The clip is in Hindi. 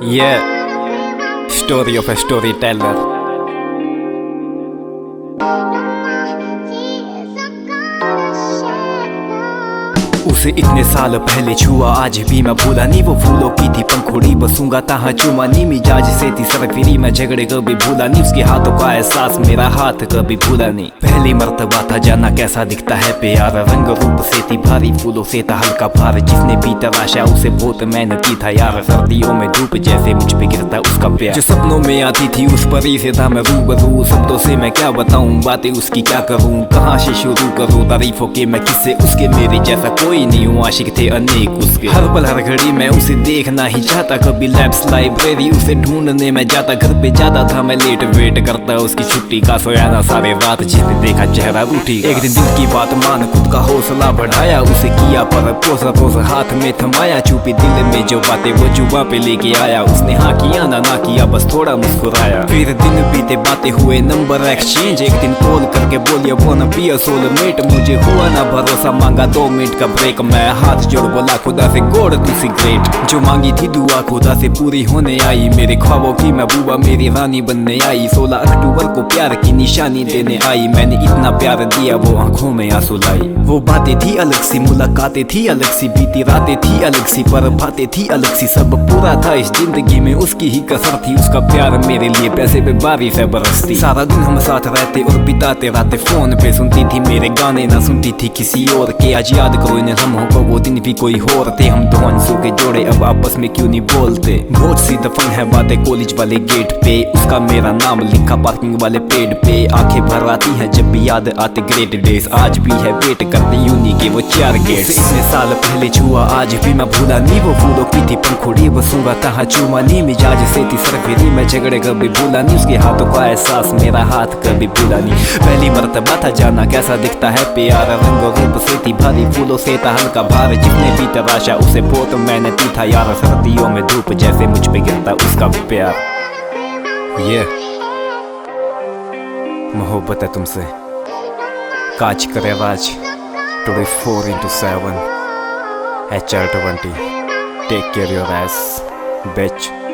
Yeah, story of a storyteller. उसे इतने साल पहले छुआ आज भी मैं भूला नहीं। वो फूलों की थी पंखुड़ी बसूंगा तहाँ चुमा नहीं। मिजाज से थी सरफिरी मैं झगड़े कभी भूला नहीं। उसके हाथों का एहसास मेरा हाथ कभी भूला नहीं। पहली मर्तबा था जाना कैसा दिखता है प्यार। रंग रूप से थी भारी फूलों से था हल्का भार। जिसने भी तराशा उसे बहुत मेहनती था यार। सर्दियों में धूप जैसे मुझ पे गिरता उसका प्यार। जो सपनों में आती थी उस परी से था मैं रूबरू। शब्दों से मैं क्या बताऊं बातें उसकी क्या करूं। कहाँ से शुरू करूं तारीफों के मैं किससे उसके। मेरे जैसा कोई नहीं हूँ आशिक थे अनेक उसके। हर पल हर घड़ी मैं उसे देखना ही चाहता। कभी लैब्स लाइब्रेरी उसे ढूंढने मैं जाता। घर पे जाता था मैं लेट वेट करता उसकी छुट्टी का। सोया ना सारे रात जिसने देखा चेहरा रूठी। एक दिन दिल की बात मान खुद का हौसला बढ़ाया। उसे किया पर पोस हाथ में थमाया। छुपी दिल में जो बातें वो जुबा पे लेके आया। उसने हाँ किया ना किया बस थोड़ा मुस्कुराया। फिर दिन बीते बातें हुए नंबर एक्सचेंज। एक दिन कॉल करके बोलिए वो न बी अ सोलमेट। मुझे हुआ ना भरोसा मांगा 2 मिनट का ब्रेक। मैं हाथ जोड़ बोला खुदा से गोड़ तू सिगरेट। जो मांगी थी दुआ खुदा से पूरी होने आई। मेरे ख्वाबों की महबूबा मेरी रानी बनने आई। 16 अक्टूबर को प्यार की निशानी देने आई। मैंने इतना प्यार दिया वो आंखों में आंसू लाई। वो बातें थी अलग सी मुलाकातें थी अलग सी। बीती रातें थी अलग सी पर बातें थी अलग सी। सब पूरा था इस जिंदगी में उसकी ही कसर थी। उसका प्यार मेरे लिए पैसे पे बारिश है बरसती। सारा दिन हम साथ रहते और बिताते रातें फोन पे। सुनती थी मेरे गाने ना सुनती थी किसी और के। आज याद करो इन लम्हों को वो दिन भी कोई और थे। हम दो अंशों के जोड़े अब आपस में क्यों नहीं बोलते। बहुत सी दफन है बातें कॉलेज वाले गेट पे। उसका मेरा नाम लिखा पार्किंग वाले पेड़ पे। आंखें भर आती हैं जब भी याद आते ग्रेट डेज। आज भी है वेट करते यूनी के वो 4 गेट। इतने साल पहले छुआ आज भी मैं भूला नहीं। वो फूलों की थी पंखुड़ी बसूंगा तहाँ चुमा नहीं। मिजाज से थी सरफिरी मैं झगड़े कभी भूला नहीं। उसके हाथों का एहसास मेरा हाथ कभी भूला नहीं। पहली मर्तबा था जाना कैसा दिखता है प्यार। रंग रूप से थी भारी फूलों से था हल्का भार। जिसने भी तराशा उसे बहुत मेहनती था यार। सर्दियों में धूप जैसे मुझ पे गिरता उसका प्यार। ये मोहब्बत है तुमसे काज करे राज 24/7 HR20 take care your ass beach.